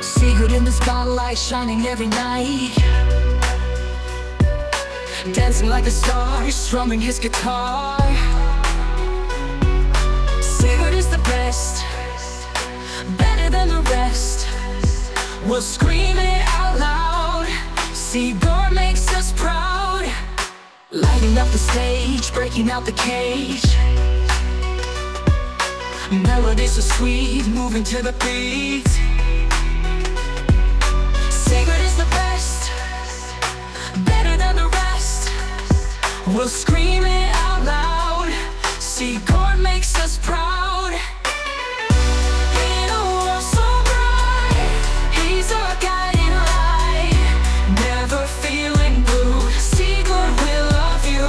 Secret in the spotlight, shining every night, dancing like a star, strumming his guitar. Sigurd is the best, better than the rest. We'll scream it out loud. Sigurd makes us proud. Lighting up the stage, breaking out the cage. Melodies so sweet, moving to the beat. Sigurd is the best, better than the rest. We'll scream it out loud. Sigurd makes us proud. In a world so bright, he's our guiding light. Never feeling blue, Sigurd will love you.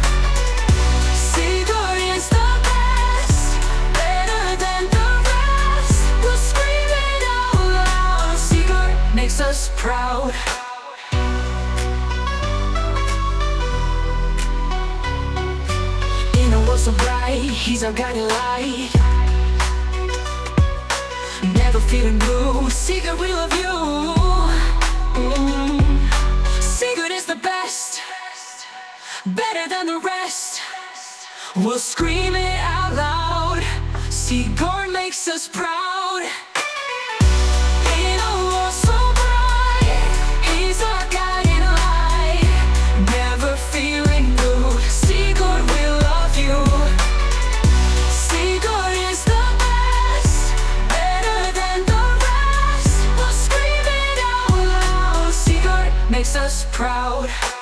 Sigurd is the best, better than the rest. We'll scream it out loud. Sigurd makes us proud. In a world so bright, he's our guiding light. Never feeling blue, Sigurd, we love you. Sigurd is the best, better than the rest. We'll scream it out loud. Sigurd makes us proud. In a world so bright, he's our guiding light. Never feeling blue, Sigurd, we love you. Sigurd is the best, better than the rest. We'll scream it out loud. Sigurd makes us proud.